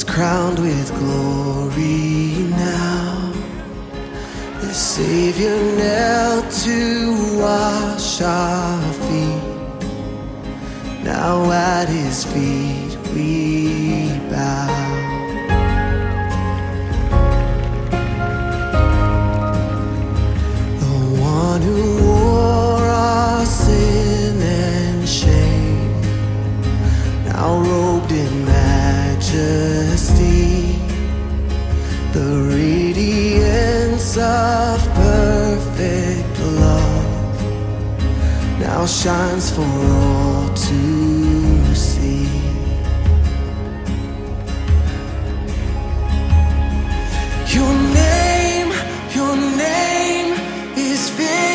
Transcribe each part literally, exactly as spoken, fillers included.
Crowned with glory now, the Savior knelt to wash our feet. Now at His feet we bow. The one who wore our sin and shame, now robed in majesty, the radiance of perfect love now shines for all to see. Your name, your name is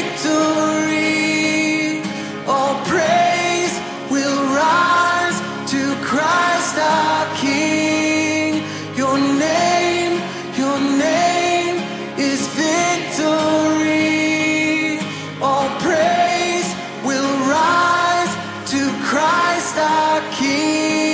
victory. All praise will rise to Christ our King. Your name, your name is victory. All praise will rise to Christ our King.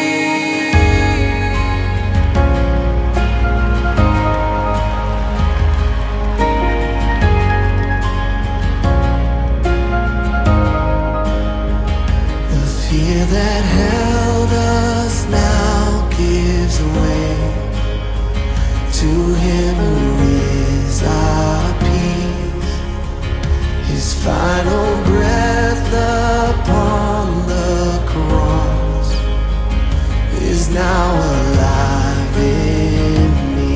The fear that held us now gives way to Him who is our peace. His final breath upon the cross is now alive in me.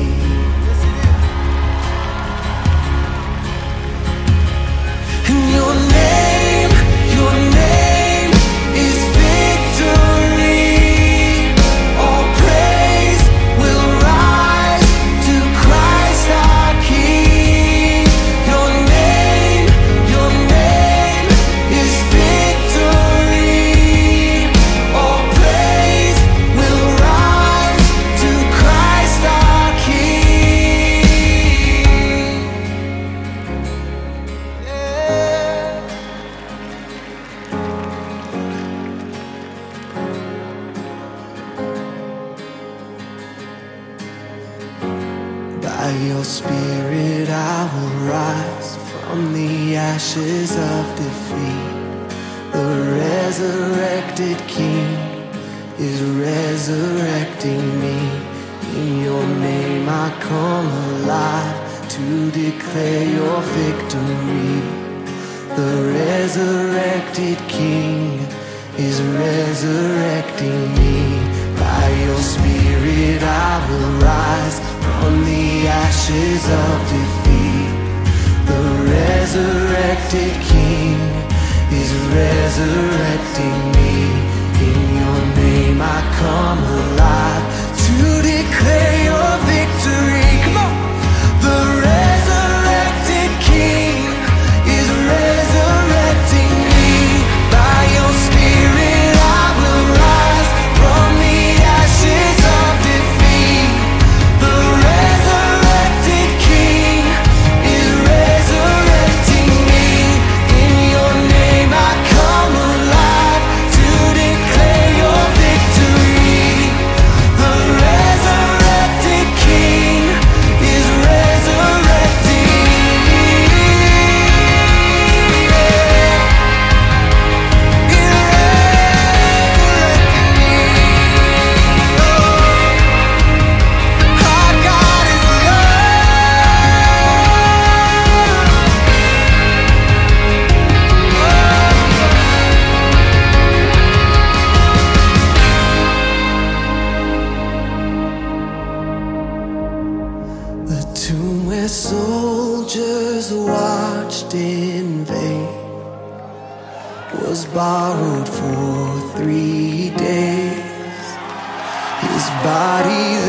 And your name, your name is victory. All praise will rise to Christ our King. Your name, your name is victory. All praise will rise to Christ our King. Yeah. By your Spirit I will rise from the ashes of defeat. The resurrected King is resurrecting me. In your name I come alive to declare your victory. The resurrected King is resurrecting me. By your Spirit I will rise from the ashes of defeat. The resurrected King is resurrecting me. In your name I come alive to declare your victory. Come on! The resurrected King is resurrecting me. By your Spirit I will rise from the ashes of defeat. The resurrected King is resurrecting me. In your name I come alive to declare your victory. The resurrected King is resurrecting me. Our God is love. The tomb where soldiers watched in vain was borrowed for three days. His body